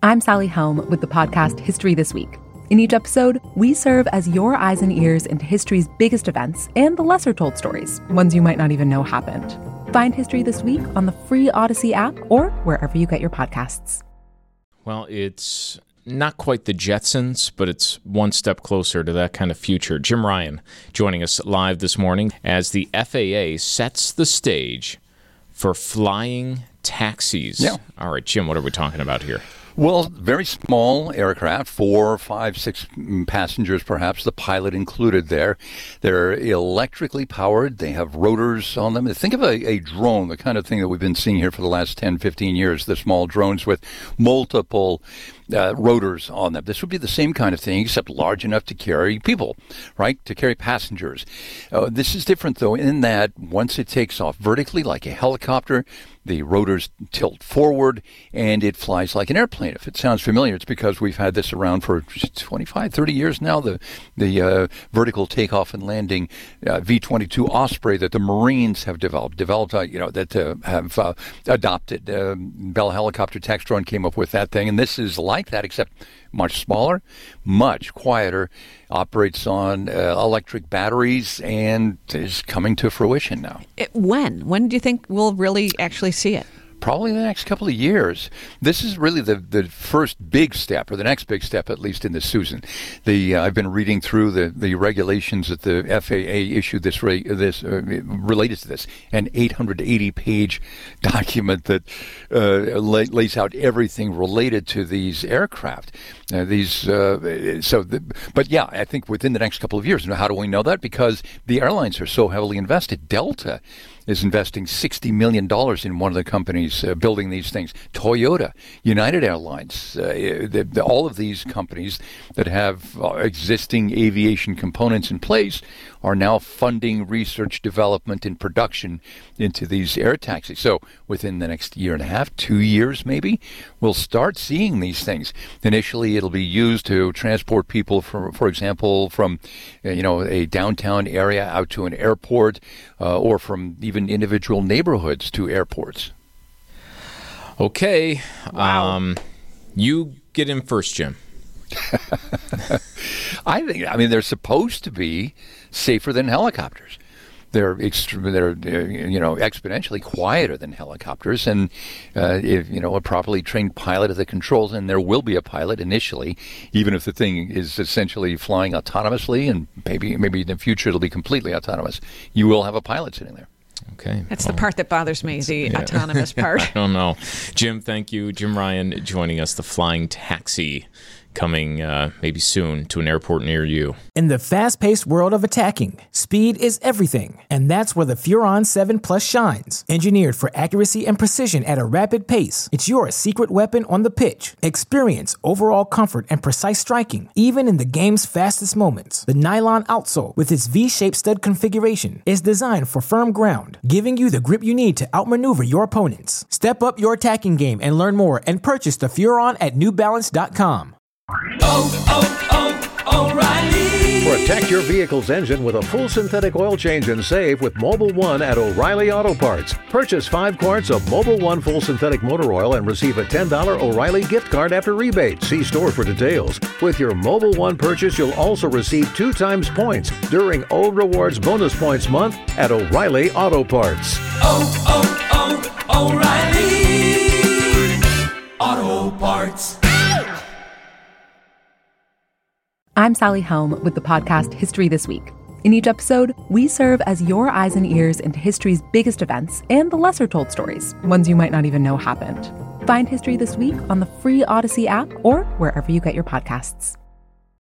I'm Sally Helm with the podcast History This Week. In each episode, we serve as your eyes and ears into history's biggest events and the lesser-told stories, ones you might not even know happened. Find History This Week on the free Odyssey app or wherever you get your podcasts. Well, it's not quite the Jetsons, but it's one step closer to that kind of future. Jim Ryan joining us live this morning as the FAA sets the stage for flying taxis. Yeah. All right, Jim, what are we talking about here? Well, very small aircraft, 4, 5, 6 passengers perhaps, the pilot included there. They're electrically powered. They have rotors on them. Think of a drone, the kind of thing that we've been seeing here for the last 10, 15 years, the small drones with multiple rotors on them. This would be the same kind of thing, except large enough to carry people, right? To carry passengers. This is different, though, in that once it takes off vertically like a helicopter, the rotors tilt forward and it flies like an airplane. If it sounds familiar, it's because we've had this around for 25, 30 years now, the vertical takeoff and landing V-22 Osprey that the Marines have developed, that have adopted. Bell Helicopter Textron came up with that thing, and this is like that, except much smaller, much quieter, operates on electric batteries, and is coming to fruition now. When? When do you think we'll really actually see it? Probably in the next couple of years. This is really the first big step, or the next big step, at least in this, Susan. I've been reading through the regulations that the FAA issued related to this, an 880-page document that lays out everything related to these aircraft. But yeah, I think within the next couple of years. Now, how do we know that? Because the airlines are so heavily invested. Delta is investing $60 million in one of the companies building these things. Toyota, United Airlines, all of these companies that have existing aviation components in place are now funding research, development, and production into these air taxis. So within the next year and a half, 2 years maybe, we'll start seeing these things. Initially, it'll be used to transport people, for example, from a downtown area out to an airport, or from even individual neighborhoods to airports. Okay. Wow. You get in first, Jim. They're supposed to be safer than helicopters. They're exponentially quieter than helicopters, and if a properly trained pilot at the controls, and there will be a pilot initially, even if the thing is essentially flying autonomously, and maybe in the future it'll be completely autonomous. You will have a pilot sitting there. Okay. That's the part that bothers me, the autonomous part. I don't know. Jim, thank you. Jim Ryan joining us, the flying taxi coming maybe soon to an airport near you. In the fast-paced world of attacking, speed is everything, and that's where the Furon 7 Plus shines. Engineered for accuracy and precision at a rapid pace, it's your secret weapon on the pitch. Experience overall comfort and precise striking, even in the game's fastest moments. The nylon outsole, with its V-shaped stud configuration, is designed for firm ground, giving you the grip you need to outmaneuver your opponents. Step up your attacking game and learn more, and purchase the Furon at NewBalance.com. O'Reilly. Protect your vehicle's engine with a full synthetic oil change and save with Mobil 1 at O'Reilly Auto Parts. Purchase 5 quarts of Mobil 1 full synthetic motor oil and receive a $10 O'Reilly gift card after rebate. See store for details. With your Mobil 1 purchase, you'll also receive 2 times points during O Rewards Bonus Points Month at O'Reilly Auto Parts. O'Reilly Auto Parts. I'm Sally Helm with the podcast History This Week. In each episode, we serve as your eyes and ears into history's biggest events and the lesser-told stories, ones you might not even know happened. Find History This Week on the free Odyssey app or wherever you get your podcasts.